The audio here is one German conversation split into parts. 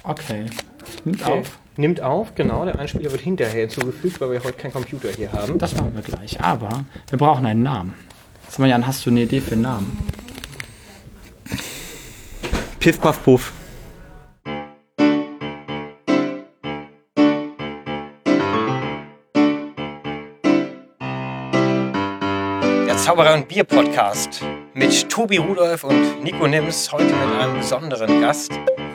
Okay. Nimmt auf. Nimmt auf, genau. Der Einspieler wird hinterher hinzugefügt, weil wir heute keinen Computer hier haben. Das machen wir gleich. Aber wir brauchen einen Namen. Sag mal, Jan, hast du eine Idee für einen Namen? Piff, Puff, Puff. Der Zauberer und Bier Podcast mit Tobi Rudolph und Nico Nims, heute mit einem besonderen Gast.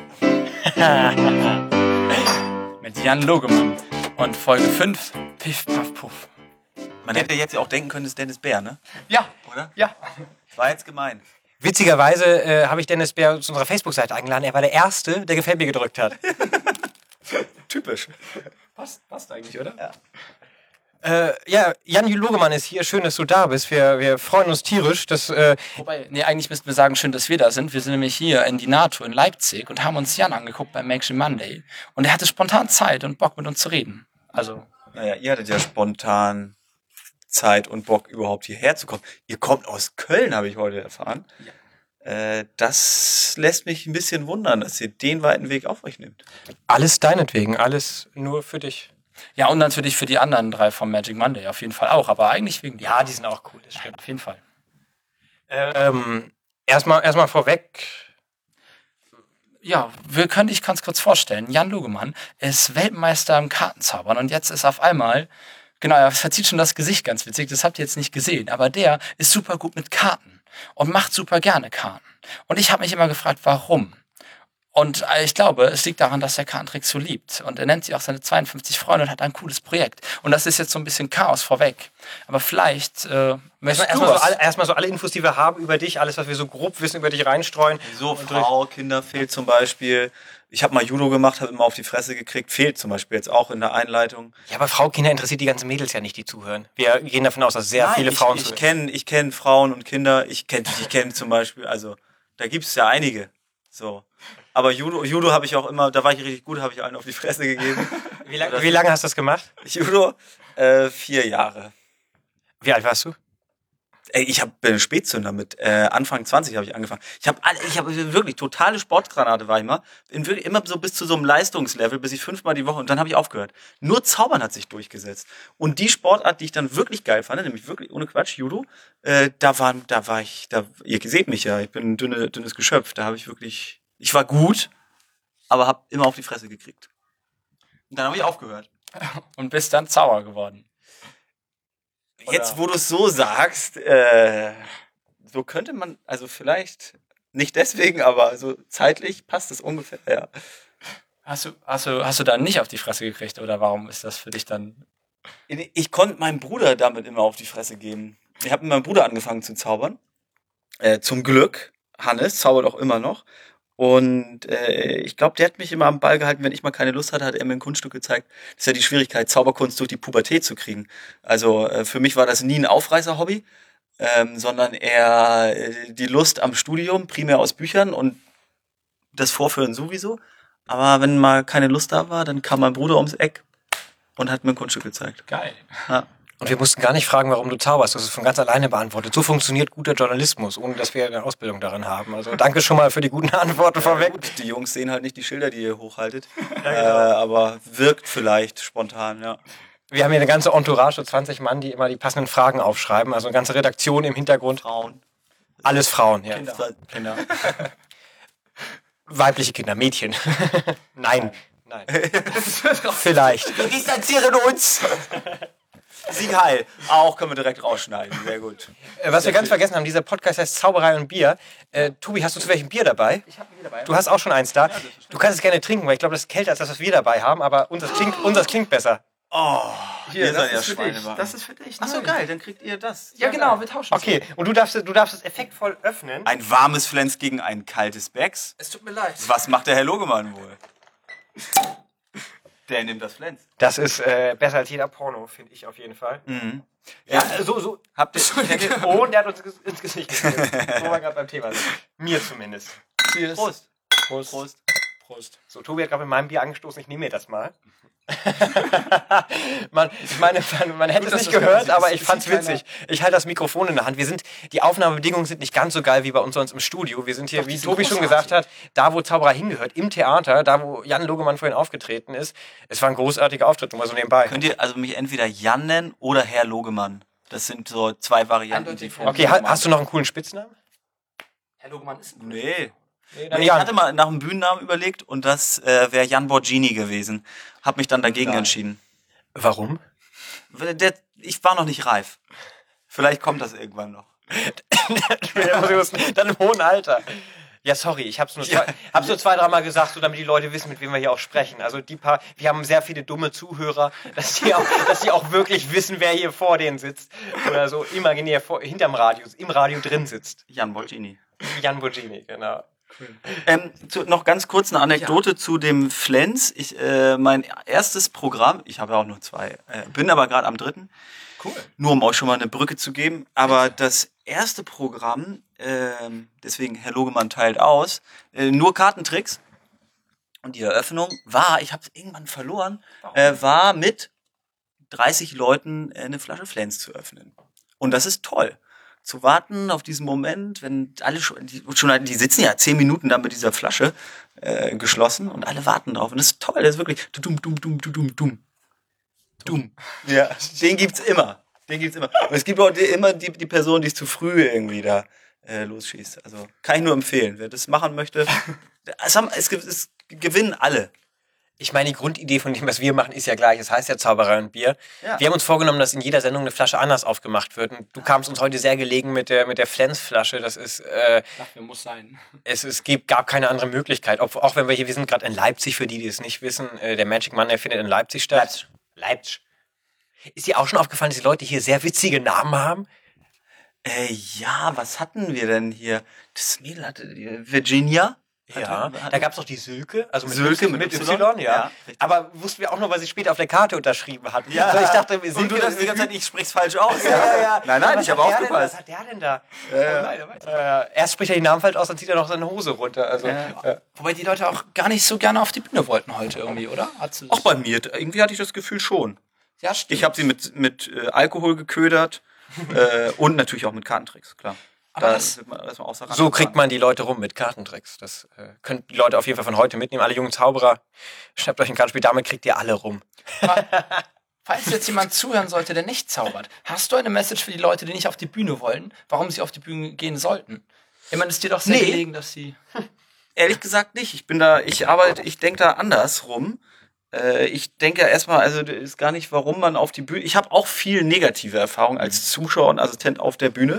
Mit Jan Logemann und Folge 5, Piff, Puff, Puff. Man hätte jetzt auch denken können, es ist Dennis Bär, ne? Ja, Oder? ja. War jetzt gemein. Witzigerweise habe ich Dennis Bär zu unserer Facebook-Seite eingeladen. Er war der Erste, der Gefällt mir gedrückt hat. Typisch. Passt eigentlich, oder? Ja. Ja, Jan Logemann ist hier. Schön, dass du da bist. Wir freuen uns tierisch. Dass, Wobei, eigentlich müssten wir sagen, schön, dass wir da sind. Wir sind nämlich hier in die NATO in Leipzig und haben uns Jan angeguckt beim Action Monday. Und er hatte spontan Zeit und Bock mit uns zu reden. Also. Naja, ihr hattet ja spontan Zeit und Bock, überhaupt hierher zu kommen. Ihr kommt aus Köln, habe ich heute erfahren. Ja. Das lässt mich ein bisschen wundern, dass ihr den weiten Weg auf euch nehmt. alles deinetwegen, alles nur für dich. Ja, und natürlich für die anderen 3 vom Magic Monday auf jeden Fall auch. Aber eigentlich wegen dir. Ja, die sind auch cool. Das stimmt. Auf jeden Fall. Erstmal vorweg. Ja, wir können dich ganz kurz vorstellen. Jan Logemann ist Weltmeister im Kartenzaubern und jetzt ist auf einmal, genau, er verzieht schon das Gesicht ganz witzig, das habt ihr jetzt nicht gesehen, aber der ist super gut mit Karten und macht super gerne Karten. Und ich habe mich immer gefragt, warum? Und ich glaube, es liegt daran, dass er Kartentricks so liebt. Und er nennt sie auch seine 52 Freunde und hat ein cooles Projekt. Und das ist jetzt so ein bisschen Chaos vorweg. Aber vielleicht möchtest du Erstmal so alle Infos, die wir haben über dich, alles, was wir so grob wissen, über dich reinstreuen. So, Frau, Kinder fehlt zum Beispiel. Ich habe mal Judo gemacht, habe immer auf die Fresse gekriegt. Fehlt zum Beispiel jetzt auch in der Einleitung. Ja, aber Frau, Kinder interessiert die ganzen Mädels ja nicht, die zuhören. Wir gehen davon aus, dass sehr viele Frauen zuhören. Ich kenn Frauen und Kinder. Ich kenn zum Beispiel, also da gibt es ja einige. So. Aber Judo habe ich auch immer, da war ich richtig gut, habe ich allen auf die Fresse gegeben. Wie lange hast du das gemacht? Judo? 4 Jahre. Wie alt warst du? Ich bin Spätzünder mit Anfang 20 habe ich angefangen. Ich habe wirklich totale Sportgranate war ich mal. Immer so bis zu so einem Leistungslevel, bis ich 5-mal die Woche und dann habe ich aufgehört. Nur Zaubern hat sich durchgesetzt. Und die Sportart, die ich dann wirklich geil fand, nämlich wirklich ohne Quatsch, Judo, da war ich, ihr seht mich ja, ich bin ein dünnes Geschöpf, da habe ich wirklich, ich war gut, aber habe immer auf die Fresse gekriegt. Und dann habe ich aufgehört. und bist dann Zauber geworden. Jetzt, wo du es so sagst, so könnte man, also vielleicht nicht deswegen, aber so zeitlich passt es ungefähr, ja. Hast du dann nicht auf die Fresse gekriegt oder warum ist das für dich dann? Ich konnte meinem Bruder damit immer auf die Fresse geben. Ich habe mit meinem Bruder angefangen zu zaubern. Zum Glück. Hannes zaubert auch immer noch. Und ich glaube, der hat mich immer am Ball gehalten, wenn ich mal keine Lust hatte, hat er mir ein Kunststück gezeigt. Das ist ja die Schwierigkeit, Zauberkunst durch die Pubertät zu kriegen. Also für mich war das nie ein Aufreißer-Hobby, sondern eher die Lust am Studium, primär aus Büchern und das Vorführen sowieso. Aber wenn mal keine Lust da war, dann kam mein Bruder ums Eck und hat mir ein Kunststück gezeigt. Geil. Ja. Und wir mussten gar nicht fragen, warum du zauberst. Das ist von ganz alleine beantwortet. So funktioniert guter Journalismus, ohne dass wir eine Ausbildung darin haben. Also danke schon mal für die guten Antworten vorweg. Gut, die Jungs sehen halt nicht die Schilder, die ihr hochhaltet. Aber wirkt vielleicht spontan, ja. Wir haben hier eine ganze Entourage, so 20 Mann, die immer die passenden Fragen aufschreiben. Also eine ganze Redaktion im Hintergrund. Frauen. Alles Frauen, ja. Kinder. Weibliche Kinder, Mädchen. Nein. Vielleicht. Wir distanzieren uns. Sieg heil. Auch können wir direkt rausschneiden. Sehr gut. Was wir ganz vergessen haben, dieser Podcast heißt Zauberei und Bier. Tobi, hast du zu welchem Bier dabei? Ich habe Bier dabei. Du hast auch schon eins da. Du kannst es gerne trinken, weil ich glaube, das ist kälter als das, was wir dabei haben, aber unseres klingt besser. Oh, Hier, ihr seid das ja ist für dich. Schweinemann. Das ist für dich. Ach so, geil, dann kriegt ihr das. Ja, genau, wir tauschen. Okay, und du darfst es effektvoll öffnen. Ein warmes Flens gegen ein kaltes Becks. Es tut mir leid. Was macht der Herr Logemann wohl? Der nimmt das Flens. Das ist besser als jeder Porno, finde ich auf jeden Fall. Mhm. Ja, so. Habt ihr... Und der hat uns ins Gesicht gegeben. Wo wir gerade beim Thema sind. Mir zumindest. Prost. Prost. Prost. Prost. So, Tobi hat gerade mit meinem Bier angestoßen, ich nehme mir das mal. Man hätte Gut, es dass nicht das gehört, ist- aber ist- ich ist fand's ein witzig. Ich halte das Mikrofon in der Hand. Die Aufnahmebedingungen sind nicht ganz so geil wie bei uns sonst im Studio. Wir sind hier, Doch, die wie sind Tobi schon großartig. gesagt hat, da wo Zauberer hingehört, im Theater, da wo Jan Logemann vorhin aufgetreten ist. Es war ein großartiger Auftritt, nur mal so nebenbei. Könnt ihr also mich entweder Jan nennen oder Herr Logemann? Das sind so zwei Varianten. Eindeutig die Okay, hast du noch einen coolen Spitznamen? Herr Logemann ist ein Nee. Nee, Ich hatte mal nach einem Bühnennamen überlegt und das wäre Jan Borgini gewesen. Hab mich dann dagegen entschieden. Warum? Ich war noch nicht reif. Vielleicht kommt das irgendwann noch. Dann im hohen Alter. Ja, sorry, ich hab's nur 2-3 Mal gesagt, so damit die Leute wissen, mit wem wir hier auch sprechen. Also wir haben sehr viele dumme Zuhörer, dass die auch wirklich wissen, wer hier vor denen sitzt. Oder so imaginär im Radio drin sitzt. Jan Borgini. Jan Borgini, genau. Noch ganz kurz eine Anekdote zu dem Flens. Mein erstes Programm, ich habe ja auch noch 2, bin aber gerade am 3. cool. Nur um euch schon mal eine Brücke zu geben. Aber das erste Programm, deswegen Herr Logemann teilt aus, nur Kartentricks. Und die Eröffnung war, ich habe es irgendwann verloren, war mit 30 Leuten eine Flasche Flens zu öffnen. Und das ist toll. Zu warten auf diesen Moment, wenn alle die sitzen ja 10 Minuten da mit dieser Flasche geschlossen und alle warten drauf. Und das ist toll, das ist wirklich dumm. Ja, den gibt's immer. Und es gibt auch immer die Person, die es zu früh irgendwie da losschießt. Also kann ich nur empfehlen. Wer das machen möchte, es gewinnen alle. Ich meine, die Grundidee von dem, was wir machen, ist ja gleich. Es heißt ja Zauberei und Bier. Ja. Wir haben uns vorgenommen, dass in jeder Sendung eine Flasche anders aufgemacht wird. Und du kamst uns heute sehr gelegen mit der Flens-Flasche. Das ist, Dafür muss sein. gab keine andere Möglichkeit. Auch wenn wir sind gerade in Leipzig, für die es nicht wissen. Der Magic Monday findet in Leipzig statt. Leipzig. Ist dir auch schon aufgefallen, dass die Leute hier sehr witzige Namen haben? Ja, was hatten wir denn hier? Das Mädel hatte Virginia. Ja, da gab's doch die Silke, also mit Silke mit mit Y, Y, ja. ja, richtig. Aber wussten wir auch noch, weil sie später auf der Karte unterschrieben hat. Ja. Also ich dachte, Und du dachtest die ganze Zeit, ich sprich's falsch aus. ja. Nein, Was ich habe hat der denn- aufgepasst. Was hat der denn da? Erst spricht er die Namen falsch aus, dann zieht er noch seine Hose runter. Also, Wobei die Leute auch gar nicht so gerne auf die Bühne wollten heute irgendwie, oder? Auch bei mir, irgendwie hatte ich das Gefühl schon. Ja, stimmt. Ich habe sie mit Alkohol geködert und natürlich auch mit Kartentricks, klar. Aber Da das- wird man erstmal außer Rand so gefahren. kriegt man die Leute rum mit Kartentricks. Das können die Leute auf jeden Fall von heute mitnehmen. Alle jungen Zauberer, schnappt euch ein Kartenspiel, damit kriegt ihr alle rum. Falls jetzt jemand zuhören sollte, der nicht zaubert, hast du eine Message für die Leute, die nicht auf die Bühne wollen, warum sie auf die Bühne gehen sollten? Ich meine, es ist dir doch sehr Nee. gelegen, dass sie... Ehrlich gesagt nicht. Ich denke da andersrum. Ich denke erstmal, also das ist gar nicht, warum man auf die Bühne. Ich habe auch viel negative Erfahrungen als Zuschauer und Assistent auf der Bühne.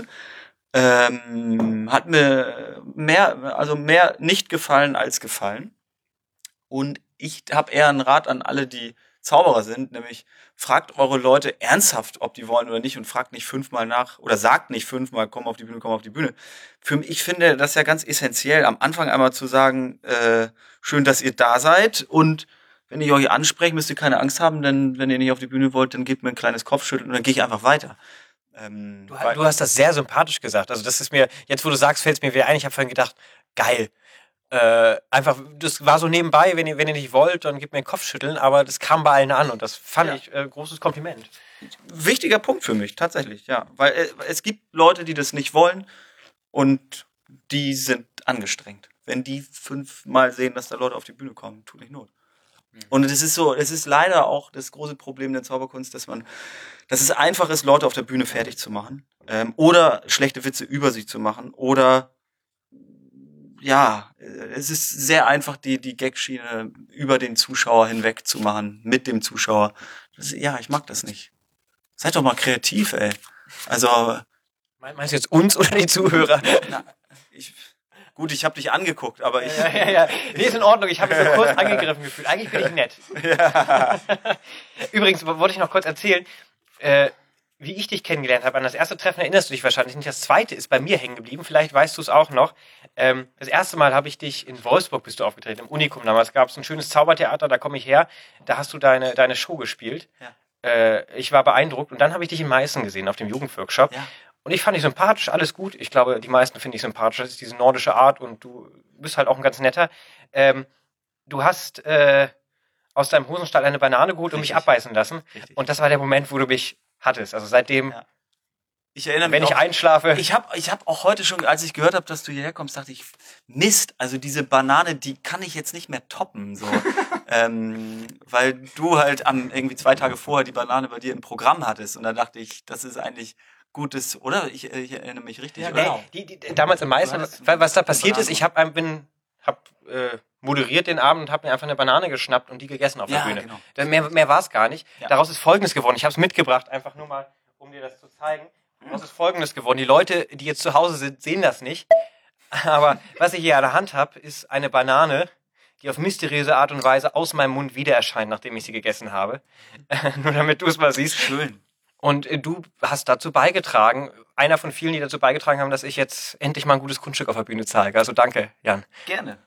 Hat mir mehr nicht gefallen als gefallen. Und ich habe eher einen Rat an alle, die Zauberer sind, nämlich fragt eure Leute ernsthaft, ob die wollen oder nicht und fragt nicht 5-mal nach oder sagt nicht 5-mal, komm auf die Bühne. Ich finde das ja ganz essentiell, am Anfang einmal zu sagen, schön, dass ihr da seid und wenn ich euch anspreche, müsst ihr keine Angst haben, denn wenn ihr nicht auf die Bühne wollt, dann gebt mir ein kleines Kopfschütteln und dann gehe ich einfach weiter. Du hast das sehr sympathisch gesagt. Also das ist mir, jetzt wo du sagst, fällt es mir wieder ein. Ich habe vorhin gedacht, geil. Einfach, das war so nebenbei, wenn ihr nicht wollt, dann gebt mir einen Kopfschütteln, aber das kam bei allen an und das fand ich großes Kompliment. Wichtiger Punkt für mich, tatsächlich, ja. Weil es gibt Leute, die das nicht wollen und die sind angestrengt. Wenn die 5-mal sehen, dass da Leute auf die Bühne kommen, tut nicht Not. Und es ist leider auch das große Problem der Zauberkunst, dass es einfach ist, Leute auf der Bühne fertig zu machen. Oder schlechte Witze über sie zu machen. Oder ja, es ist sehr einfach, die Gagschiene über den Zuschauer hinweg zu machen, mit dem Zuschauer. Ich mag das nicht. Seid doch mal kreativ, ey. Also, Meinst du jetzt uns oder die Zuhörer? gut, ich habe dich angeguckt, aber ich... Ja. Nee, ist in Ordnung. Ich habe mich so kurz angegriffen gefühlt. Eigentlich bin ich nett. Ja. Übrigens wollte ich noch kurz erzählen, wie ich dich kennengelernt habe. An das erste Treffen erinnerst du dich wahrscheinlich nicht. Das zweite ist bei mir hängen geblieben. Vielleicht weißt du es auch noch. Das erste Mal habe ich dich in Wolfsburg bist du aufgetreten, im Unikum damals. Gab es ein schönes Zaubertheater, da komme ich her. Da hast du deine Show gespielt. Ja. Ich war beeindruckt. Und dann habe ich dich in Meißen gesehen, auf dem Jugendworkshop. Ja. Und ich fand dich sympathisch, alles gut. Ich glaube, die meisten finde ich sympathisch. Das ist diese nordische Art und du bist halt auch ein ganz netter. du hast aus deinem Hosenstall eine Banane geholt und mich abbeißen lassen. Richtig. Und das war der Moment, wo du mich hattest. Also seitdem, Ich erinnere wenn mich ich auch, einschlafe... ich hab auch heute schon, als ich gehört habe, dass du hierher kommst, dachte ich, Mist, also diese Banane, die kann ich jetzt nicht mehr toppen, so. Weil du halt irgendwie 2 Tage vorher die Banane bei dir im Programm hattest. Und da dachte ich, das ist eigentlich gutes, oder? Ich erinnere mich richtig, Ja, oder? genau. Damals im Meißen, Du hattest was da eine passiert ist, Banane. ich hab moderiert den Abend und habe mir einfach eine Banane geschnappt und die gegessen auf der Ja, Bühne. genau. Mehr war es gar nicht. Ja. Daraus ist Folgendes geworden. Ich habe es mitgebracht, einfach nur mal, um dir das zu zeigen. Daraus ist Folgendes geworden. Die Leute, die jetzt zu Hause sind, sehen das nicht. Aber was ich hier an der Hand habe, ist eine Banane, die auf mysteriöse Art und Weise aus meinem Mund wieder erscheint, nachdem ich sie gegessen habe. Nur damit du es mal siehst. Schön. Und du hast dazu beigetragen, einer von vielen, die dazu beigetragen haben, dass ich jetzt endlich mal ein gutes Kunststück auf der Bühne zeige. Also danke, Jan. Gerne.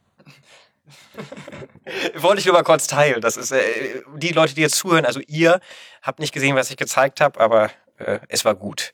Wollte ich nur mal kurz teilen. Das ist die Leute, die jetzt zuhören, also ihr habt nicht gesehen, was ich gezeigt habe, aber es war gut.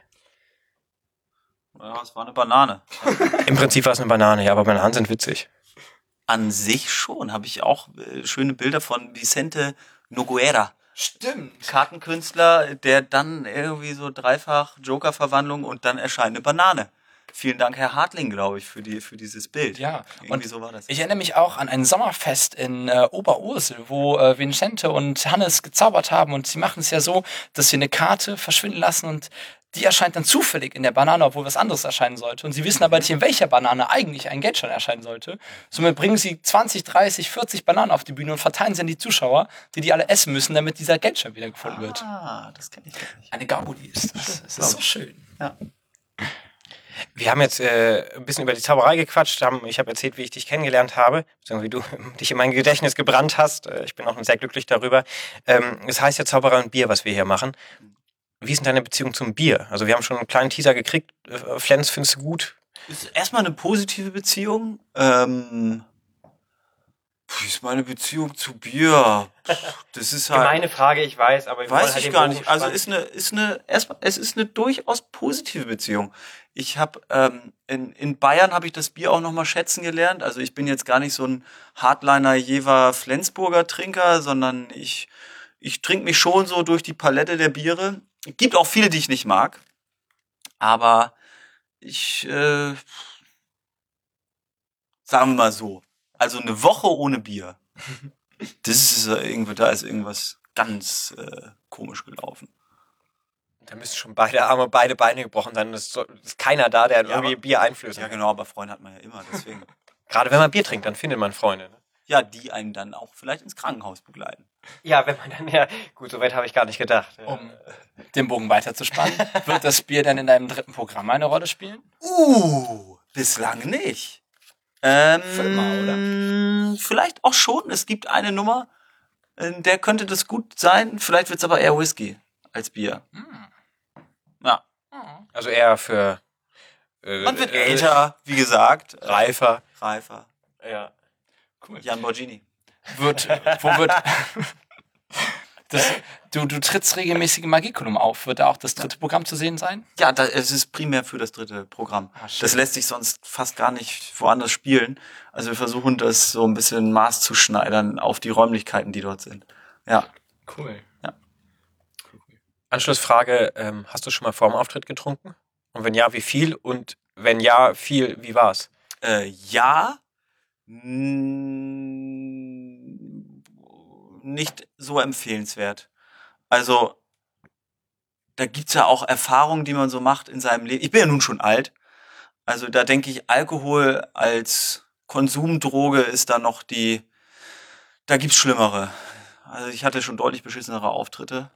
Ja, es war eine Banane. Im Prinzip war es eine Banane, ja, aber Bananen sind witzig. An sich schon, habe ich auch schöne Bilder von Vicente Nogueira. Stimmt. Kartenkünstler, der dann irgendwie so dreifach Joker-Verwandlung und dann erscheint eine Banane. Vielen Dank, Herr Hartling, glaube ich, für dieses Bild. Ja, Irgendwie so war das. Ich erinnere mich auch an ein Sommerfest in Oberursel, wo Vincente und Hannes gezaubert haben, und sie machen es ja so, dass sie eine Karte verschwinden lassen und die erscheint dann zufällig in der Banane, obwohl was anderes erscheinen sollte. Und sie wissen aber nicht, in welcher Banane eigentlich ein Geldschein erscheinen sollte. Somit bringen sie 20, 30, 40 Bananen auf die Bühne und verteilen sie an die Zuschauer, die alle essen müssen, damit dieser Geldschein wieder gefunden wird. Ah, das kenne ich gar nicht. Eine Gaudi ist das. Das ist so schön. Ja. Wir haben jetzt ein bisschen über die Zauberei gequatscht. Ich habe erzählt, wie ich dich kennengelernt habe, beziehungsweise wie du dich in mein Gedächtnis gebrannt hast. Ich bin auch sehr glücklich darüber. Es heißt ja Zauberei und Bier, was wir hier machen. Wie ist denn deine Beziehung zum Bier? Also wir haben schon einen kleinen Teaser gekriegt. Flens, findest du gut? Ist erstmal eine positive Beziehung. Wie ist meine Beziehung zu Bier? Das ist halt... Gemeine Frage, ich weiß, aber wir wollen Weiß halt ich den gar Bogen nicht. Also spannen. es ist eine durchaus positive Beziehung. Ich habe in Bayern habe ich das Bier auch noch mal schätzen gelernt. Also ich bin jetzt gar nicht so ein Hardliner Jever Flensburger Trinker, sondern ich trinke mich schon so durch die Palette der Biere. Es gibt auch viele, die ich nicht mag, aber sagen wir mal so, also eine Woche ohne Bier, das ist da ist irgendwas ganz komisch gelaufen. Da müssen schon beide Arme, beide Beine gebrochen sein. Es ist keiner da, der irgendwie Bier einflößt. Ja, genau, aber Freunde hat man ja immer, deswegen. Gerade wenn man Bier trinkt, dann findet man Freunde. Ne? Ja, die einen dann auch vielleicht ins Krankenhaus begleiten. Ja, wenn man dann, ja, gut, so weit habe ich gar nicht gedacht. Um den Bogen weiterzuspannen, wird das Bier dann in deinem dritten Programm eine Rolle spielen? Bislang nicht. Fünfmal, oder? Vielleicht auch schon. Es gibt eine Nummer, in der könnte das gut sein. Vielleicht wird's aber eher Whisky als Bier. Ja. Also eher für Man wird älter, wie gesagt. reifer. Reifer. Ja. Cool. Jan Borgini. Wo wird du trittst regelmäßig im Magiculum auf. Wird da auch das dritte Programm zu sehen sein? Ja, es ist primär für das dritte Programm. schön. Das lässt sich sonst fast gar nicht woanders spielen. Also wir versuchen das so ein bisschen maßzuschneidern auf die Räumlichkeiten, die dort sind. Ja. Cool. Anschlussfrage, hast du schon mal vor dem Auftritt getrunken? Und wenn ja, wie viel? Und wenn ja, viel, wie war's? Ja. Nicht so empfehlenswert. Also, da gibt's ja auch Erfahrungen, die man so macht in seinem Leben. Ich bin ja nun schon alt. Also da denke ich, Alkohol als Konsumdroge ist da noch da gibt's Schlimmere. Also ich hatte schon deutlich beschissenere Auftritte.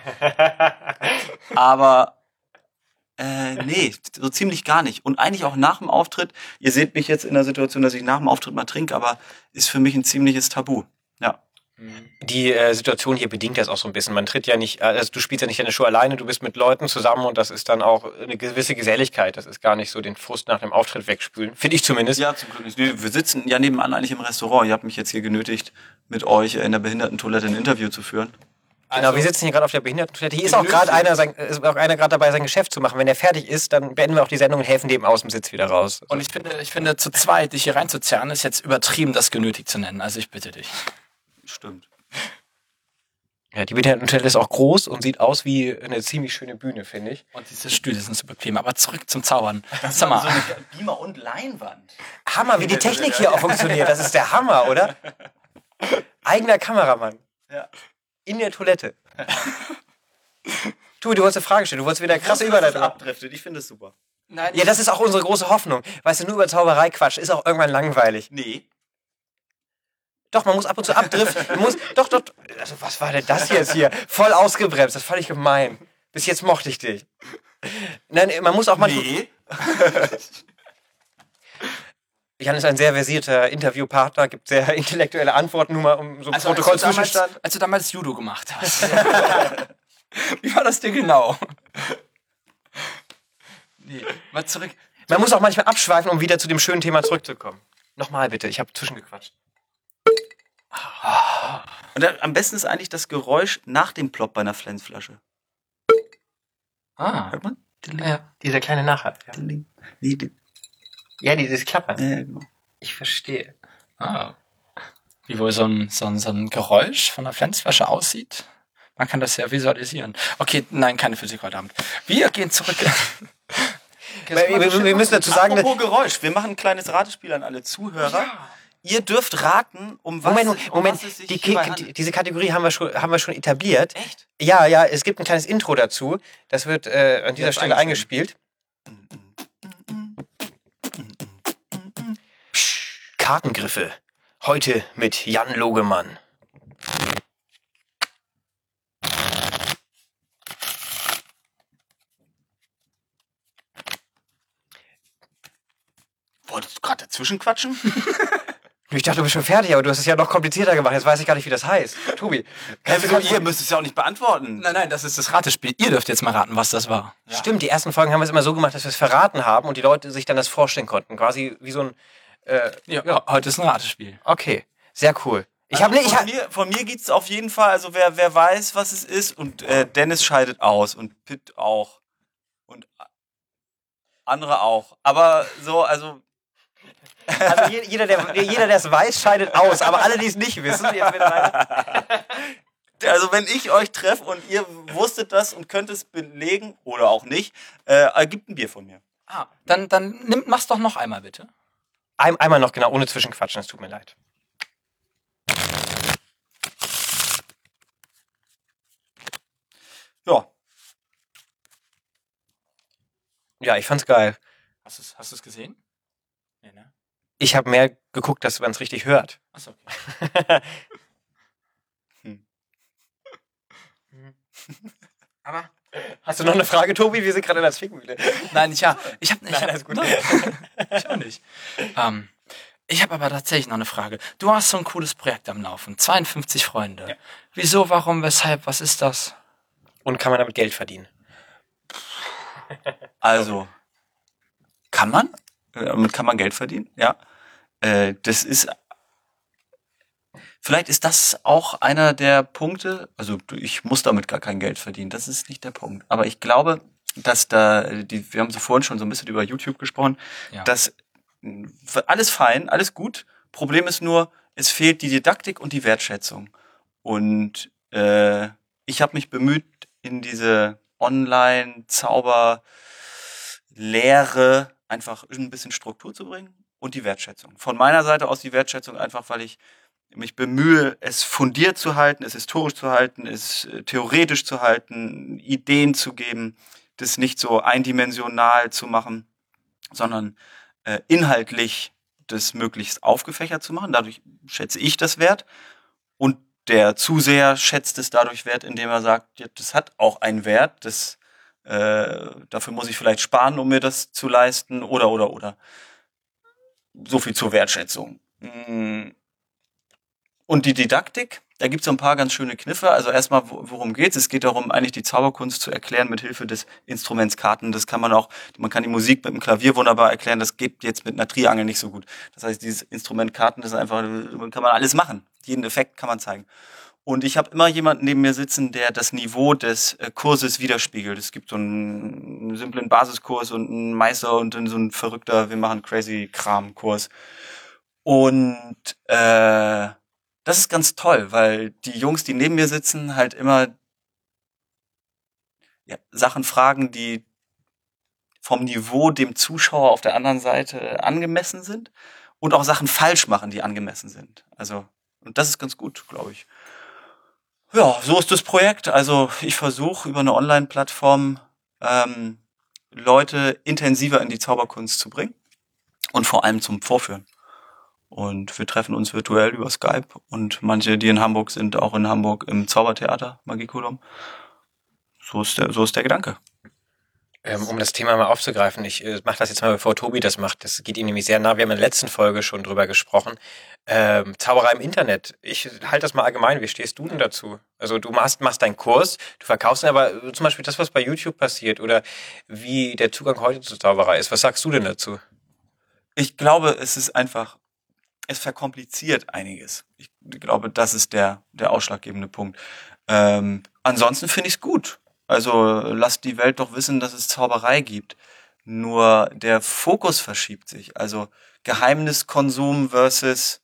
Aber nee, so ziemlich gar nicht. Und eigentlich auch nach dem Auftritt, ihr seht mich jetzt in der Situation, dass ich nach dem Auftritt mal trinke, aber ist für mich ein ziemliches Tabu. Ja. Die Situation hier bedingt das auch so ein bisschen. Man tritt ja nicht, also du spielst ja nicht eine Show alleine, du bist mit Leuten zusammen und das ist dann auch eine gewisse Geselligkeit. Das ist gar nicht so den Frust nach dem Auftritt wegspülen. Finde ich zumindest. Ja, zum Glück nicht. Wir sitzen ja nebenan eigentlich im Restaurant. Ihr habt mich jetzt hier genötigt, mit euch in der Behindertentoilette ein Interview zu führen. Genau, wir sitzen hier gerade auf der Behindertentoilette. Hier ist auch gerade einer gerade dabei, sein Geschäft zu machen. Wenn er fertig ist, dann beenden wir auch die Sendung und helfen dem aus dem Sitz wieder raus. Und ich finde, zu zweit dich hier reinzuzerren, ist jetzt übertrieben, das genötigt zu nennen. Also ich bitte dich. Stimmt. Ja, die Behindertentoilette ist auch groß und sieht aus wie eine ziemlich schöne Bühne, finde ich. Und diese Stühle sind so bequem. Aber zurück zum Zaubern. So eine Beamer und Leinwand. Hammer, wie die Technik hier auch funktioniert. Das ist der Hammer, oder? Eigener Kameramann. Ja. In der Toilette. Du wolltest eine Frage stellen. Du wolltest wieder krasse Überleitung. Abdriftet. Ich finde es super. Nein, Ja, das ist auch unsere große Hoffnung. Weißt du, nur über Zauberei Quatsch ist auch irgendwann langweilig. Nee. Doch, man muss ab und zu abdriften. Doch. Also, was war denn das jetzt hier? Voll ausgebremst. Das fand ich gemein. Bis jetzt mochte ich dich. Nein, man muss auch manchmal... Nee. Jan ist ein sehr versierter Interviewpartner, gibt sehr intellektuelle Antworten, nur mal um so ein Protokoll zwischenstand. Als du damals Judo gemacht hast. Wie war das dir genau? Nee, mal zurück. Man muss auch manchmal abschweifen, um wieder zu dem schönen Thema zurückzukommen. Nochmal bitte, ich habe zwischengequatscht. Und am besten ist eigentlich das Geräusch nach dem Plop bei einer Flensflasche. Hört man? Ja, dieser kleine Nachhall. Ja, dieses Klappern. Ja, genau. Ich verstehe. Wie wohl so ein Geräusch von einer Flensflasche aussieht? Man kann das ja visualisieren. Okay, nein, keine Physik heute Abend. Wir gehen zurück. Wir müssen dazu sagen, Apropos Geräusch, wir machen ein kleines Ratespiel an alle Zuhörer. Ja. Ihr dürft raten, um was es sich hierbei handelt. diese Kategorie haben wir schon etabliert. Echt? Ja, es gibt ein kleines Intro dazu. Das wird an dieser Stelle eingespielt. Kartengriffe. Heute mit Jan Logemann. Wolltest du gerade dazwischen quatschen? Ich dachte, du bist schon fertig, aber du hast es ja noch komplizierter gemacht. Jetzt weiß ich gar nicht, wie das heißt. Tobi, Ihr müsst es ja auch nicht beantworten. Nein, das ist das Ratespiel. Ihr dürft jetzt mal raten, was das war. Ja. Stimmt, die ersten Folgen haben wir es immer so gemacht, dass wir es verraten haben und die Leute sich dann das vorstellen konnten. Quasi wie so ein... Heute ist ein Ratespiel. Okay, sehr cool. Von mir geht's auf jeden Fall, also wer weiß, was es ist, und Dennis scheidet aus und Pitt auch. Und andere auch. Aber so, also... Also jeder, der es weiß, scheidet aus. Aber alle, die es nicht wissen, jetzt wird Also wenn ich euch treffe und ihr wusstet das und könnt es belegen oder auch nicht, gibt ein Bier von mir. Dann mach's doch noch einmal, bitte. Einmal noch, genau, ohne Zwischenquatschen, es tut mir leid. Ja. Ja, ich fand's geil. Hast du es gesehen? Nee, ne? Ich habe mehr geguckt, dass man es richtig hört. Achso, okay. Aber Hast du noch eine Frage, Tobi? Wir sind gerade in der Zwickmühle. nein, ich habe alles gut. Ich auch nicht. Ich habe aber tatsächlich noch eine Frage. Du hast so ein cooles Projekt am Laufen. 52 Freunde. Ja. Wieso, warum, weshalb, was ist das? Und kann man damit Geld verdienen? Also, kann man? Damit kann man Geld verdienen, ja. Das ist... Vielleicht ist das auch einer der Punkte, also ich muss damit gar kein Geld verdienen, das ist nicht der Punkt. Aber ich glaube, dass wir haben so vorhin schon so ein bisschen über YouTube gesprochen, Ja. dass alles fein, alles gut. Problem ist nur, es fehlt die Didaktik und die Wertschätzung. Und ich habe mich bemüht, in diese Online-Zauber-Lehre einfach ein bisschen Struktur zu bringen und die Wertschätzung. Von meiner Seite aus die Wertschätzung einfach, weil ich mich bemühe, es fundiert zu halten, es historisch zu halten, es theoretisch zu halten, Ideen zu geben, das nicht so eindimensional zu machen, sondern inhaltlich das möglichst aufgefächert zu machen. Dadurch schätze ich das wert. Und der Zuseher schätzt es dadurch wert, indem er sagt, ja, das hat auch einen Wert, dafür muss ich vielleicht sparen, um mir das zu leisten, oder. So viel zur Wertschätzung. Und die Didaktik, da gibt es so ein paar ganz schöne Kniffe. Also erstmal, worum geht's? Es geht darum, eigentlich die Zauberkunst zu erklären mit Hilfe des Instruments Karten. Das kann man kann die Musik mit dem Klavier wunderbar erklären. Das geht jetzt mit einer Triangel nicht so gut. Das heißt, dieses Instrument Karten, das ist einfach, kann man alles machen. Jeden Effekt kann man zeigen. Und ich habe immer jemanden neben mir sitzen, der das Niveau des Kurses widerspiegelt. Es gibt so einen simplen Basiskurs und einen Meister und dann so ein verrückter, wir machen crazy Kram-Kurs. Und das ist ganz toll, weil die Jungs, die neben mir sitzen, halt immer Sachen fragen, die vom Niveau dem Zuschauer auf der anderen Seite angemessen sind und auch Sachen falsch machen, die angemessen sind. Also, und das ist ganz gut, glaube ich. Ja, so ist das Projekt. Also ich versuche über eine Online-Plattform Leute intensiver in die Zauberkunst zu bringen und vor allem zum Vorführen. Und wir treffen uns virtuell über Skype und manche, die in Hamburg sind, auch in Hamburg im Zaubertheater Magiculum. So ist der Gedanke. Um das Thema mal aufzugreifen, ich mache das jetzt mal, bevor Tobi das macht. Das geht ihm nämlich sehr nah. Wir haben in der letzten Folge schon drüber gesprochen. Zauberei im Internet. Ich halte das mal allgemein. Wie stehst du denn dazu? Also du machst deinen Kurs, du verkaufst ihn, aber zum Beispiel das, was bei YouTube passiert oder wie der Zugang heute zur Zauberei ist. Was sagst du denn dazu? Ich glaube, es verkompliziert einiges. Ich glaube, das ist der ausschlaggebende Punkt. Ansonsten finde ich es gut. Also lasst die Welt doch wissen, dass es Zauberei gibt. Nur der Fokus verschiebt sich. Also Geheimniskonsum versus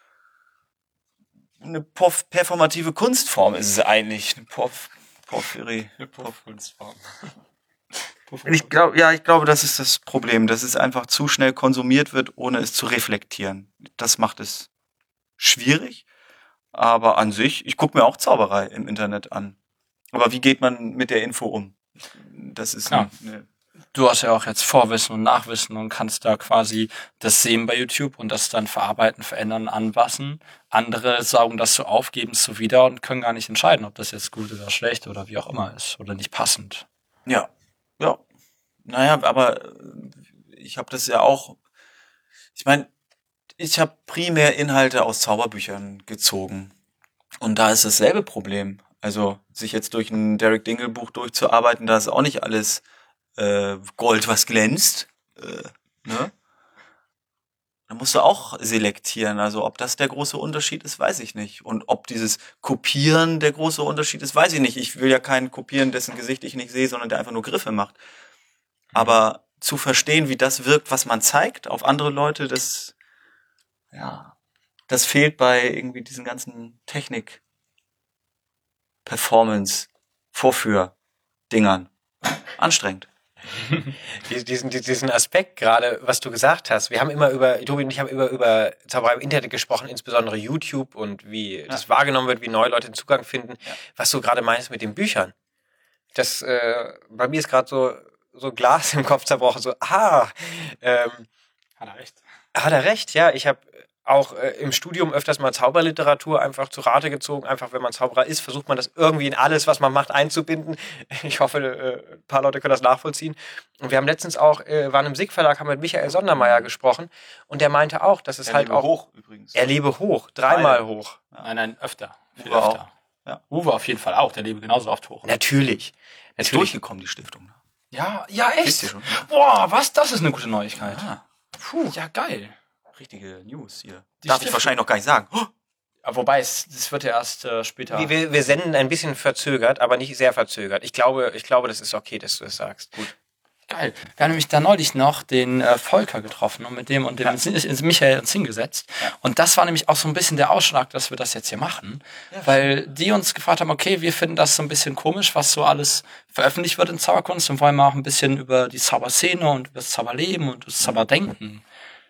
eine performative Kunstform ist es eigentlich. Eine Porphyrie. Eine Puff-Kunstform. Ich glaube, das ist das Problem, dass es einfach zu schnell konsumiert wird, ohne es zu reflektieren. Das macht es schwierig. Aber an sich, ich gucke mir auch Zauberei im Internet an. Aber wie geht man mit der Info um? Das ist Du hast ja auch jetzt Vorwissen und Nachwissen und kannst da quasi das sehen bei YouTube und das dann verarbeiten, verändern, anpassen. Andere saugen das so auf, geben es so wieder und können gar nicht entscheiden, ob das jetzt gut oder schlecht oder wie auch immer ist oder nicht passend. Ja. Naja, aber ich habe das ja auch, ich meine, ich habe primär Inhalte aus Zauberbüchern gezogen. Und da ist dasselbe Problem. Also sich jetzt durch ein Derek Dingle Buch durchzuarbeiten, da ist auch nicht alles Gold, was glänzt. Ne? Da musst du auch selektieren. Also ob das der große Unterschied ist, weiß ich nicht. Und ob dieses Kopieren der große Unterschied ist, weiß ich nicht. Ich will ja keinen kopieren, dessen Gesicht ich nicht sehe, sondern der einfach nur Griffe macht. Aber zu verstehen, wie das wirkt, was man zeigt auf andere Leute, das fehlt bei irgendwie diesen ganzen Technik, Performance, Vorführ-Dingern. Anstrengend. Diesen Aspekt gerade, was du gesagt hast. Wir haben immer Tobi und ich haben über Zauberei im Internet gesprochen, insbesondere YouTube und wie das wahrgenommen wird, wie neue Leute den Zugang finden. Ja. Was du gerade meinst mit den Büchern. Das, bei mir ist gerade so Glas im Kopf zerbrochen, so, hat er recht. Hat er recht, ja. Ich habe auch im Studium öfters mal Zauberliteratur einfach zu Rate gezogen. Einfach, wenn man Zauberer ist, versucht man das irgendwie in alles, was man macht, einzubinden. Ich hoffe, ein paar Leute können das nachvollziehen. Und wir haben letztens auch, waren im SIG-Verlag, haben mit Michael Sondermeier gesprochen. Und der meinte auch, dass es halt auch... hoch übrigens. Er lebe hoch, dreimal hoch. Ja. Nein, öfter. Viel Uwe öfter. auch. Ja. Uwe auf jeden Fall auch, der lebe genauso oft hoch. Natürlich. Ist durchgekommen, die Stiftung. Ne? Ja, Wisst ihr echt? schon? Boah, was? Das ist eine gute Neuigkeit. Ah, Puh, ja, geil. richtige News hier. Die Darf ich Stiftung- wahrscheinlich noch gar nicht sagen. Oh, Wobei, das wird ja erst später. Wir senden ein bisschen verzögert, aber nicht sehr verzögert. Ich glaube, das ist okay, dass du das sagst. Gut. Geil. Wir haben nämlich da neulich noch den Volker getroffen und mit dem ins Michael uns hingesetzt. Ja. Und das war nämlich auch so ein bisschen der Ausschlag, dass wir das jetzt hier machen. Ja, weil die uns gefragt haben, okay, wir finden das so ein bisschen komisch, was so alles veröffentlicht wird in Zauberkunst und wollen mal auch ein bisschen über die Zauberszene und über das Zauberleben und das Zauberdenken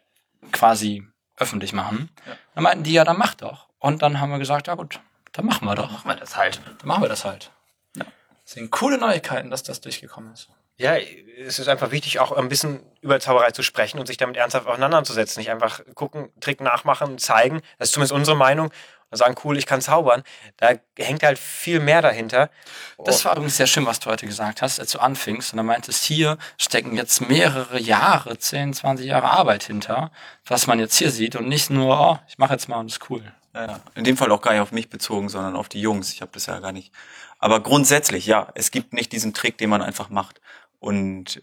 quasi öffentlich machen. Ja. Dann meinten die, ja, dann mach doch. Und dann haben wir gesagt, ja gut, dann machen wir doch. machen wir das halt. Dann machen wir das halt. Ja. Das sind coole Neuigkeiten, dass das durchgekommen ist. Ja, es ist einfach wichtig, auch ein bisschen über Zauberei zu sprechen und sich damit ernsthaft auseinanderzusetzen. Nicht einfach gucken, Trick nachmachen, zeigen. Das ist zumindest unsere Meinung. Und sagen, cool, ich kann zaubern. Da hängt halt viel mehr dahinter. Das war übrigens sehr schön, was du heute gesagt hast, als du anfingst. Und dann meintest, hier stecken jetzt mehrere Jahre, 10, 20 Jahre Arbeit hinter, was man jetzt hier sieht. Und nicht nur, oh, ich mache jetzt mal und ist cool. Ja, in dem Fall auch gar nicht auf mich bezogen, sondern auf die Jungs. Ich habe das ja gar nicht. Aber grundsätzlich, ja, es gibt nicht diesen Trick, den man einfach macht. Und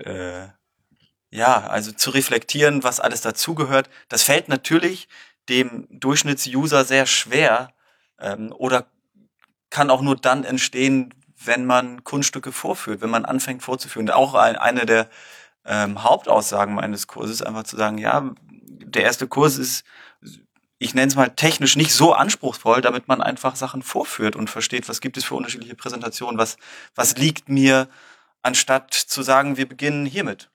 also zu reflektieren, was alles dazugehört, das fällt natürlich dem Durchschnittsuser sehr schwer oder kann auch nur dann entstehen, wenn man Kunststücke vorführt, wenn man anfängt vorzuführen. Auch eine der Hauptaussagen meines Kurses, einfach zu sagen, ja, der erste Kurs ist, ich nenne es mal technisch nicht so anspruchsvoll, damit man einfach Sachen vorführt und versteht, was gibt es für unterschiedliche Präsentationen, was liegt mir, anstatt zu sagen, wir beginnen hiermit.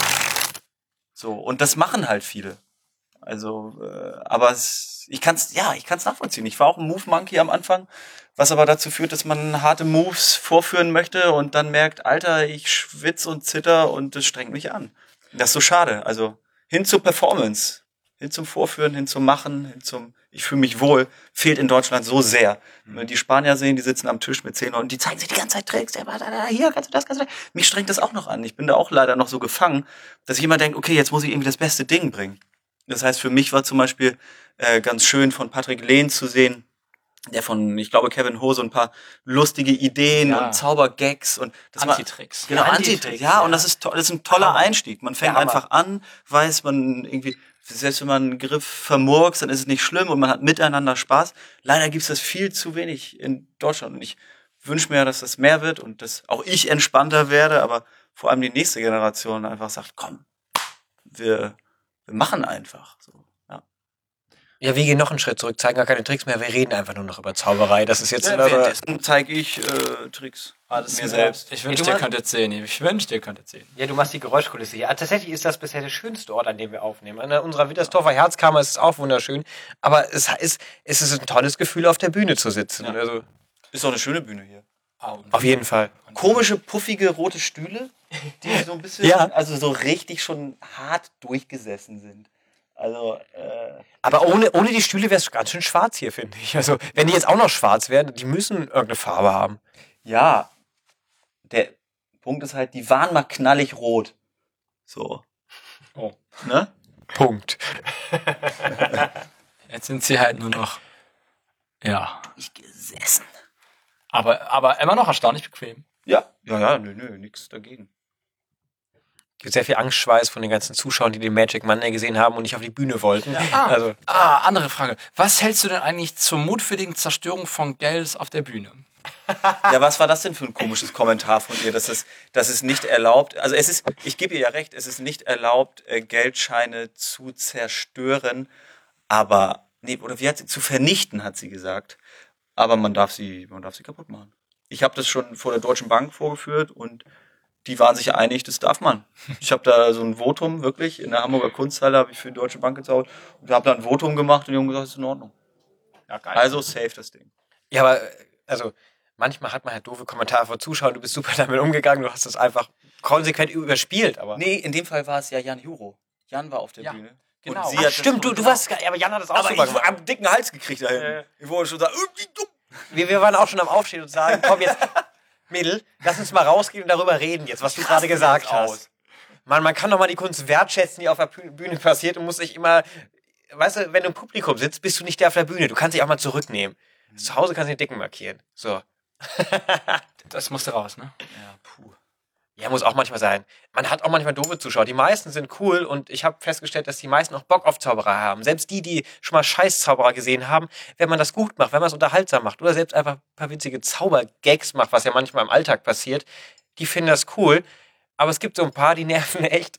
So, und das machen halt viele. Also, aber ich kann's nachvollziehen. Ich war auch ein Move Monkey am Anfang, was aber dazu führt, dass man harte Moves vorführen möchte und dann merkt, Alter, ich schwitze und zitter und das strengt mich an. Das ist so schade. Also hin zur Performance, hin zum Vorführen, hin zum Machen, ich fühle mich wohl, fehlt in Deutschland so sehr. Wenn wir die Spanier sehen, die sitzen am Tisch mit 10 Leuten, die zeigen sich die ganze Zeit Tricks, hier, kannst du das. Mich strengt das auch noch an. Ich bin da auch leider noch so gefangen, dass ich immer denke, okay, jetzt muss ich irgendwie das beste Ding bringen. Das heißt, für mich war zum Beispiel ganz schön von Patrick Lehn zu sehen, der von, ich glaube, Kevin Ho so ein paar lustige Ideen und Zaubergags und das Antitricks. Genau, Antitricks. Ja, und das ist ein toller Einstieg. Man fängt einfach an, weiß man irgendwie, selbst wenn man einen Griff vermurkst, dann ist es nicht schlimm und man hat miteinander Spaß. Leider gibt es das viel zu wenig in Deutschland und ich wünsche mir, dass das mehr wird und dass auch ich entspannter werde, aber vor allem die nächste Generation einfach sagt, komm, wir machen einfach so. Ja, wir gehen noch einen Schritt zurück, zeigen gar keine Tricks mehr, wir reden einfach nur noch über Zauberei. Das ist jetzt währenddessen zeige ich Tricks. Alles mir selbst. Ich wünschte, ihr könntet sehen. Ja, du machst die Geräuschkulisse hier. Tatsächlich ist das bisher der schönste Ort, an dem wir aufnehmen. An unserer Wittersdorfer Herzkammer ist es auch wunderschön. Aber es ist ein tolles Gefühl, auf der Bühne zu sitzen. Ja. Also, ist doch eine schöne Bühne hier. Auf jeden Fall. Komische, puffige, rote Stühle, die so ein bisschen, also so richtig schon hart durchgesessen sind. Also, aber ohne die Stühle wäre es ganz schön schwarz hier, finde ich. Also, wenn die jetzt auch noch schwarz wären, die müssen irgendeine Farbe haben. Ja, der Punkt ist halt, die waren mal knallig rot. So. Oh. Ne? Punkt. Jetzt sind sie halt nur noch, nicht gesessen. aber immer noch erstaunlich bequem. Ja, nö, nix dagegen. Sehr viel Angstschweiß von den ganzen Zuschauern, die den Magic Monday gesehen haben und nicht auf die Bühne wollten. Ja. Andere Frage. Was hältst du denn eigentlich zur mutwilligen Zerstörung von Gelds auf der Bühne? Ja, was war das denn für ein komisches Kommentar von ihr, dass es nicht erlaubt, also ich gebe ihr ja recht, es ist nicht erlaubt, Geldscheine zu zerstören, aber, zu vernichten, hat sie gesagt, aber man darf sie kaputt machen. Ich habe das schon vor der Deutschen Bank vorgeführt und die waren sich einig, das darf man. Ich habe da so ein Votum, wirklich, in der Hamburger Kunsthalle habe ich für die Deutsche Bank gezaubert und habe da ein Votum gemacht und die haben gesagt, das ist in Ordnung. Ja, geil. Also safe das Ding. Ja, aber, also, manchmal hat man halt doofe Kommentare von Zuschauern, du bist super damit umgegangen, du hast das einfach konsequent überspielt, aber. Nee, in dem Fall war es ja Jan Juro. Jan war auf der Bühne. Genau. Und Stimmt, du warst, aber Jan hat das auch aber super ich gemacht. habe einen dicken Hals gekriegt da hinten. Ich wollte schon sagen, Wir waren auch schon am Aufstehen und sagen, komm jetzt, Mädel, lass uns mal rausgehen und darüber reden jetzt, was du gerade gesagt hast. Man kann doch mal die Kunst wertschätzen, die auf der Bühne passiert und muss sich immer, weißt du, wenn du im Publikum sitzt, bist du nicht der auf der Bühne. Du kannst dich auch mal zurücknehmen. Zu Hause kannst du den Dicken markieren. So. Das musste raus, ne? Ja, puh. Ja, muss auch manchmal sein. Man hat auch manchmal doofe Zuschauer. Die meisten sind cool und ich habe festgestellt, dass die meisten auch Bock auf Zauberer haben. Selbst die schon mal Scheiß-Zauberer gesehen haben, wenn man das gut macht, wenn man es unterhaltsam macht oder selbst einfach ein paar witzige Zaubergags macht, was ja manchmal im Alltag passiert, die finden das cool. Aber es gibt so ein paar, die nerven echt.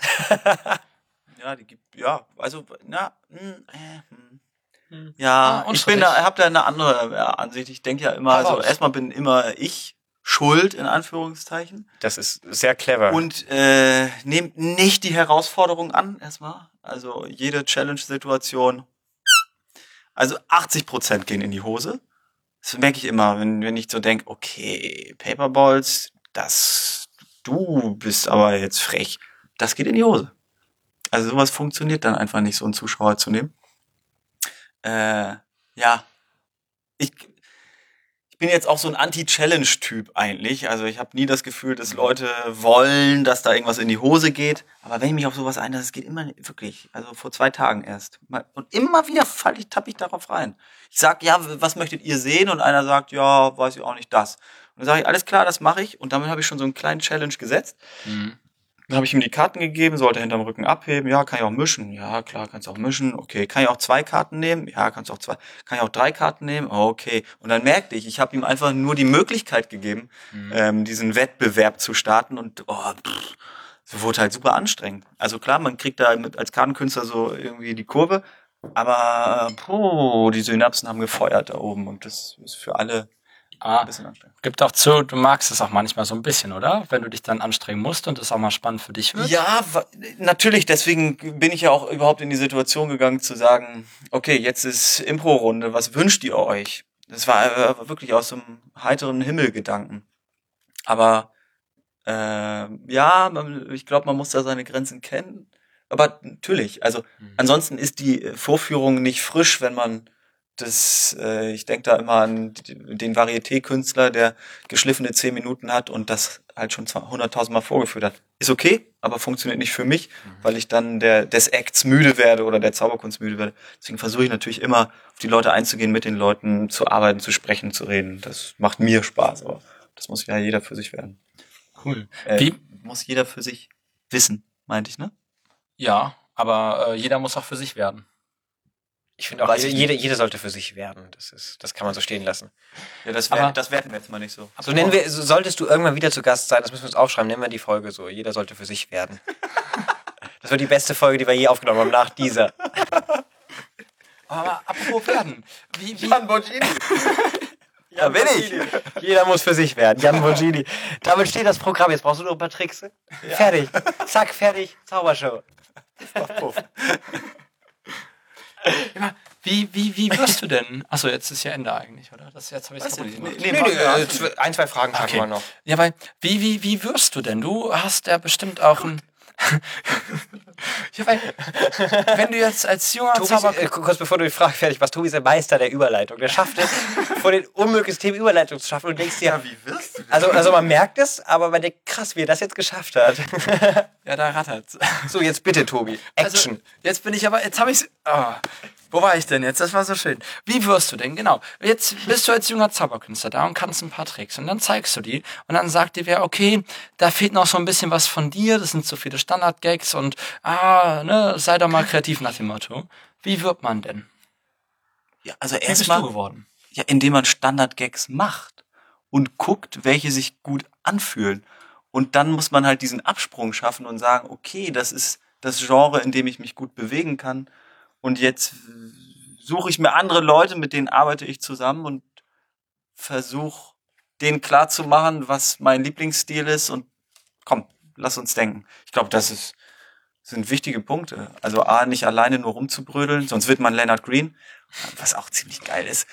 Hab da eine andere Ansicht. Ich denke ja immer, also erstmal bin immer ich schuld, in Anführungszeichen. Das ist sehr clever. Und nehmt nicht die Herausforderung an, erstmal. Also jede Challenge-Situation. Also 80% gehen in die Hose. Das merke ich immer, wenn ich so denke, okay, Paperballs, du bist aber jetzt frech. Das geht in die Hose. Also sowas funktioniert dann einfach nicht, so einen Zuschauer zu nehmen. Ich bin jetzt auch so ein Anti-Challenge-Typ eigentlich. Also ich habe nie das Gefühl, dass Leute wollen, dass da irgendwas in die Hose geht. Aber wenn ich mich auf sowas einlasse, es geht immer wirklich, also vor 2 Tagen erst. Und immer wieder tappe ich darauf rein. Ich sag, ja, was möchtet ihr sehen? Und einer sagt, ja, weiß ich auch nicht, das. Und dann sage ich, alles klar, das mache ich. Und damit habe ich schon so einen kleinen Challenge gesetzt. Mhm. Dann habe ich ihm die Karten gegeben, sollte hinterm Rücken abheben. Ja, kann ich auch mischen. Ja, klar, kannst auch mischen. Okay, kann ich auch 2 Karten nehmen? Ja, kannst auch 2. Kann ich auch 3 Karten nehmen? Okay. Und dann merkte ich habe ihm einfach nur die Möglichkeit gegeben, diesen Wettbewerb zu starten und so wurde halt super anstrengend. Also klar, man kriegt da als Kartenkünstler so irgendwie die Kurve, aber die Synapsen haben gefeuert da oben und das ist für alle ein bisschen anstrengend. Gibt auch zu, du magst es auch manchmal so ein bisschen, oder? Wenn du dich dann anstrengen musst und es auch mal spannend für dich wird. Ja, natürlich, deswegen bin ich ja auch überhaupt in die Situation gegangen zu sagen, okay, jetzt ist Impro-Runde, was wünscht ihr euch? Das war wirklich aus so einem heiteren Himmelgedanken. Aber ich glaube, man muss da seine Grenzen kennen. Aber natürlich, also ansonsten ist die Vorführung nicht frisch, wenn man ich denke da immer an den Varieté-Künstler, der geschliffene 10 Minuten hat und das halt schon 100.000 Mal vorgeführt hat. Ist okay, aber funktioniert nicht für mich, weil ich dann des Acts müde werde oder der Zauberkunst müde werde. Deswegen versuche ich natürlich immer, auf die Leute einzugehen, mit den Leuten zu arbeiten, zu sprechen, zu reden. Das macht mir Spaß, aber das muss ja jeder für sich werden. Cool. Muss jeder für sich wissen, meinte ich, ne? Ja, aber jeder muss auch für sich werden. Ich finde auch, jeder sollte für sich werden. Das kann man so stehen lassen. Ja, das werten wir jetzt mal nicht so. So solltest du irgendwann wieder zu Gast sein, das müssen wir uns aufschreiben, nennen wir die Folge so. Jeder sollte für sich werden. Das wird die beste Folge, die wir je aufgenommen haben, nach dieser. Aber apropos werden. Jan Bongini. Ja, bin ich. Jeder muss für sich werden. Jan Bongini. Damit steht das Programm. Jetzt brauchst du noch ein paar Tricks. Ja. Fertig. Zack, fertig. Zaubershow. Puff. Wie wirst du denn? Achso, jetzt ist ja Ende eigentlich, oder? Jetzt habe ich es gemacht. Nee, 1, 2 Fragen schaffen wir noch. Ja, weil, wie wirst du denn? Du hast ja bestimmt auch ein... Ja, weil, wenn du jetzt als junger Zauberer... kurz bevor du die Frage fertig machst, Tobi ist der Meister der Überleitung. Der schafft es, vor den unmöglichen Themen Überleitung zu schaffen und denkst dir... Ja, wie wirst du denn? Also man merkt es, aber man denkt, krass, wie er das jetzt geschafft hat. Ja, da rattert's. So, jetzt bitte, Tobi. Action. Also, jetzt habe ich's... Oh, wo war ich denn jetzt? Das war so schön. Wie wirst du denn? Genau. Jetzt bist du als junger Zauberkünstler da und kannst ein paar Tricks und dann zeigst du die und dann sagt dir wer, okay, da fehlt noch so ein bisschen was von dir, das sind so viele Standard-Gags und sei doch mal kreativ nach dem Motto. Wie wird man denn? Ja, also Wie bist erstmal, du geworden? ja, indem man Standard-Gags macht und guckt, welche sich gut anfühlen. Und dann muss man halt diesen Absprung schaffen und sagen, okay, das ist das Genre, in dem ich mich gut bewegen kann. Und jetzt suche ich mir andere Leute, mit denen arbeite ich zusammen und versuche, denen klarzumachen, was mein Lieblingsstil ist. Und komm, lass uns denken. Ich glaube, sind wichtige Punkte. Also A, nicht alleine nur rumzubrödeln, sonst wird man Leonard Green, was auch ziemlich geil ist.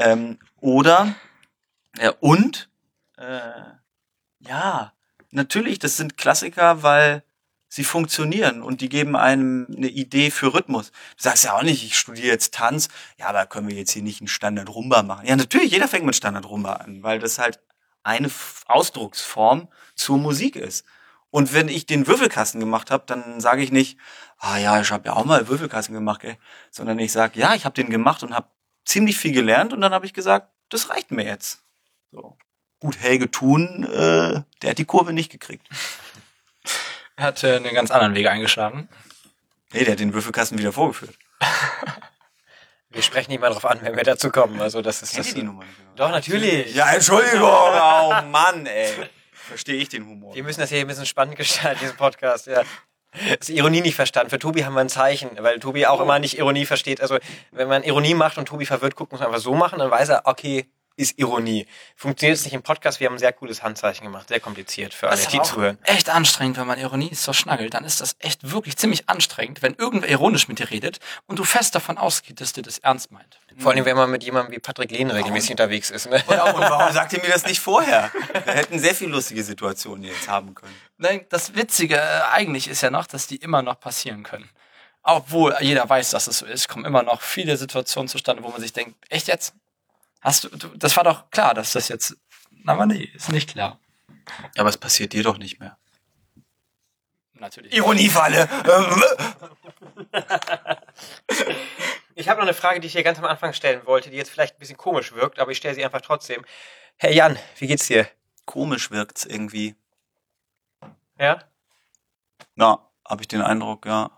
Natürlich, das sind Klassiker, weil sie funktionieren und die geben einem eine Idee für Rhythmus. Du sagst ja auch nicht, ich studiere jetzt Tanz, ja, aber können wir jetzt hier nicht einen Standard-Rumba machen? Ja, natürlich, jeder fängt mit Standard-Rumba an, weil das halt eine Ausdrucksform zur Musik ist. Und wenn ich den Würfelkasten gemacht habe, dann sage ich nicht, ich habe ja auch mal Würfelkasten gemacht, gell? Sondern ich sage, ja, ich habe den gemacht und habe ziemlich viel gelernt und dann habe ich gesagt, das reicht mir jetzt. So. Gut, Helge Thun, der hat die Kurve nicht gekriegt. Er hat einen ganz anderen Weg eingeschlagen. Nee, der hat den Würfelkasten wieder vorgeführt. Wir sprechen nicht mal drauf an, wenn wir dazu kommen. Also das ist das. Die Nummer nicht, genau. Doch, natürlich. Ja, Entschuldigung. Oh Mann, ey. Verstehe ich den Humor. Wir müssen das hier ein bisschen spannend gestalten, diesen Podcast. Ja. Das ist Ironie nicht verstanden. Für Tobi haben wir ein Zeichen, weil Tobi auch immer nicht Ironie versteht. Also wenn man Ironie macht und Tobi verwirrt guckt, muss man einfach so machen, dann weiß er, okay, ist Ironie. Funktioniert es nicht im Podcast, wir haben ein sehr cooles Handzeichen gemacht. Sehr kompliziert für alle, die zuhören. Echt anstrengend, wenn man Ironie so schnaggelt. Dann ist das echt wirklich ziemlich anstrengend, wenn irgendwer ironisch mit dir redet und du fest davon ausgehst, dass der das ernst meint. Vor allem, wenn man mit jemandem wie Patrick Lehn regelmäßig unterwegs ist. Ne? Und warum sagt ihr mir das nicht vorher? Wir hätten sehr viel lustige Situationen jetzt haben können. Nein, das Witzige eigentlich ist ja noch, dass die immer noch passieren können. Obwohl jeder weiß, dass es so ist, kommen immer noch viele Situationen zustande, wo man sich denkt, echt jetzt? Das war doch klar, dass das jetzt... Aber nee, ist nicht klar. Aber es passiert dir doch nicht mehr. Natürlich. Ironiefalle! Ich habe noch eine Frage, die ich hier ganz am Anfang stellen wollte, die jetzt vielleicht ein bisschen komisch wirkt, aber ich stelle sie einfach trotzdem. Hey Jan, wie geht's dir? Komisch wirkt's irgendwie. Ja? Na, habe ich den Eindruck, ja.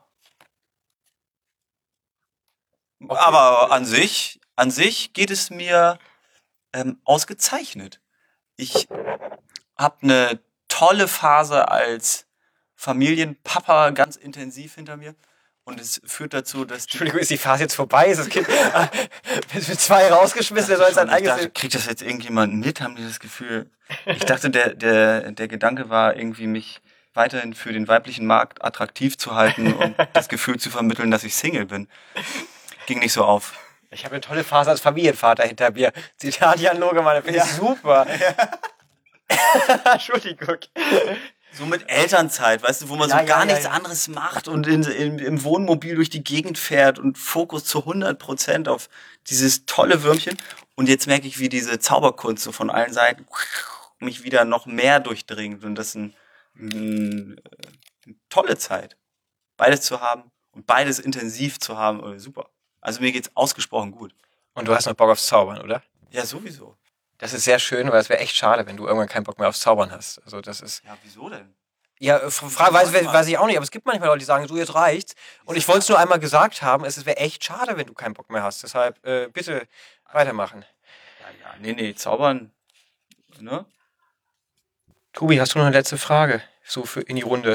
Okay. Aber an sich geht es mir ausgezeichnet. Ich habe eine tolle Phase als Familienpapa ganz intensiv hinter mir. Und es führt dazu, dass... Entschuldigung, ist die Phase jetzt vorbei? Ist das Kind mit 2 rausgeschmissen? Der soll jetzt ein eigenes... Kriegt das jetzt irgendjemand mit? Haben die das Gefühl... Ich dachte, der Gedanke war irgendwie, mich weiterhin für den weiblichen Markt attraktiv zu halten und das Gefühl zu vermitteln, dass ich Single bin. Ging nicht so auf. Ich habe eine tolle Phase als Familienvater hinter mir. Zitat Jan Logemann, finde ich super. Entschuldigung. So mit Elternzeit, weißt du, wo man so gar nichts anderes macht und im Wohnmobil durch die Gegend fährt und Fokus zu 100% auf dieses tolle Würmchen. Und jetzt merke ich, wie diese Zauberkunst so von allen Seiten mich wieder noch mehr durchdringt. Und das ist eine tolle Zeit, beides zu haben und beides intensiv zu haben. Super. Also mir geht's ausgesprochen gut. Und du hast noch Bock aufs Zaubern, oder? Ja, sowieso. Das ist sehr schön, weil es wäre echt schade, wenn du irgendwann keinen Bock mehr aufs Zaubern hast. Also das ist... Ja, wieso denn? Ja, weiß ich auch nicht, aber es gibt manchmal Leute, die sagen, so jetzt reicht's. Und ich wollte es nur einmal gesagt haben, es wäre echt schade, wenn du keinen Bock mehr hast. Deshalb bitte weitermachen. Ja, nee, zaubern, ne? Tobi, hast du noch eine letzte Frage? So für in die Runde.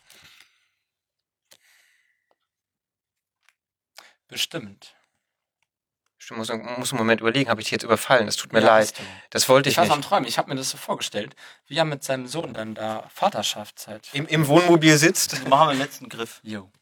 Bestimmt. Ich muss einen Moment überlegen, habe ich dich jetzt überfallen? Das tut mir leid. Das wollte ich Ich war so am nicht. Träumen. Ich habe mir das so vorgestellt, wie er mit seinem Sohn dann da Vaterschaftszeit. Im Wohnmobil sitzt. Also machen wir den letzten Griff. Jo.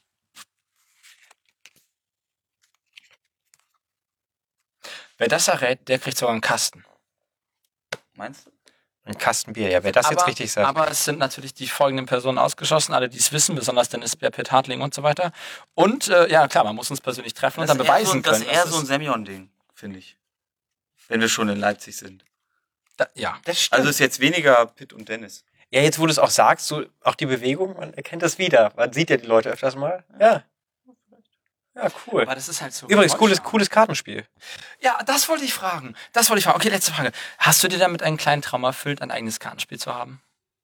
Wer das errät, der kriegt sogar einen Kasten. Meinst du? Ein Kasten Bier, ja, wer das jetzt richtig sagt. Aber es sind natürlich die folgenden Personen ausgeschlossen, alle, die es wissen, besonders Dennis Pitt Hartling und so weiter. Und ja, klar, man muss uns persönlich treffen und dann beweisen können. Das ist eher so ein Semyon-Ding, finde ich. Wenn wir schon in Leipzig sind. Ja. Das stimmt. Also ist jetzt weniger Pitt und Dennis. Ja, jetzt wo du es auch sagst, so auch die Bewegung, man erkennt das wieder. Man sieht ja die Leute öfters mal. Ja. Ja, cool. Aber das ist halt so. Übrigens, cooles Kartenspiel. Ja, das wollte ich fragen. Okay, letzte Frage. Hast du dir damit einen kleinen Traum erfüllt, ein eigenes Kartenspiel zu haben?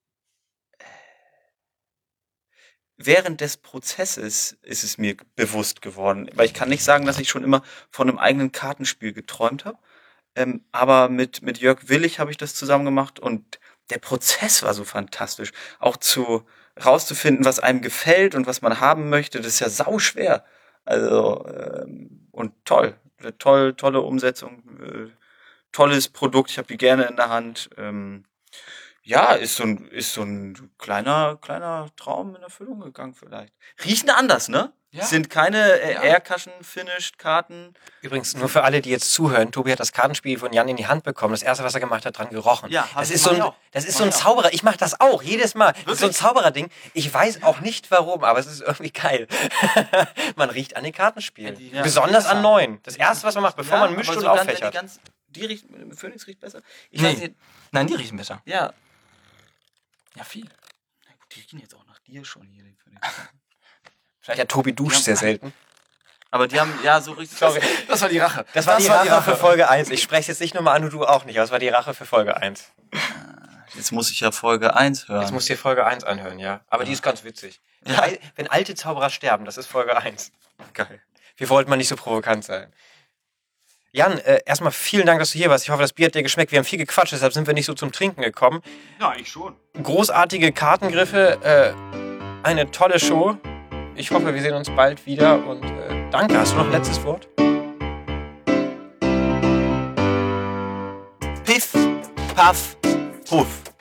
Während des Prozesses ist es mir bewusst geworden. Weil ich kann nicht sagen, dass ich schon immer von einem eigenen Kartenspiel geträumt habe. Aber mit Jörg Willig habe ich das zusammen gemacht und der Prozess war so fantastisch. Auch rauszufinden, was einem gefällt und was man haben möchte, das ist ja sauschwer. Also, und toll. Tolle Umsetzung, tolles Produkt, ich habe die gerne in der Hand. Ja, ist so ein kleiner Traum in Erfüllung gegangen vielleicht. Riechen anders, ne? Ja. Sind keine Aircushion-Finished-Karten. Übrigens, nur für alle, die jetzt zuhören, Tobi hat das Kartenspiel von Jan in die Hand bekommen. Das erste, was er gemacht hat, dran gerochen. Ja, das ist so ein Zauberer. Ich mache das auch, jedes Mal. Das ist so ein Zauberer-Ding. Ich weiß auch nicht warum, aber es ist irgendwie geil. Man riecht an den Kartenspielen. Ja, Besonders an neuen. Das erste, was man macht, bevor man mischt und auffächert. Phoenix riecht besser. Weiß nicht. Nein, die riechen besser. Ja. Ja, viel. Die riechen jetzt auch nach dir schon hier, die Phoenix. Ja, Tobi duscht sehr selten. Aber die haben, ja, so richtig... Sorry. Das war die Rache. Das war die Rache für Folge 1. Ich spreche jetzt nicht nur mal an und du auch nicht, aber es war die Rache für Folge 1. Jetzt muss ich ja Folge 1 hören. Jetzt musst du dir Folge 1 anhören, ja. Aber die ist ganz witzig. Ja. Wenn alte Zauberer sterben, das ist Folge 1. Geil. Wir wollten mal nicht so provokant sein. Jan, erstmal vielen Dank, dass du hier warst. Ich hoffe, das Bier hat dir geschmeckt. Wir haben viel gequatscht, deshalb sind wir nicht so zum Trinken gekommen. Ja, ich schon. Großartige Kartengriffe, eine tolle Show. Ich hoffe, wir sehen uns bald wieder und danke. Hast du noch ein letztes Wort? Piff, Paff, Puff.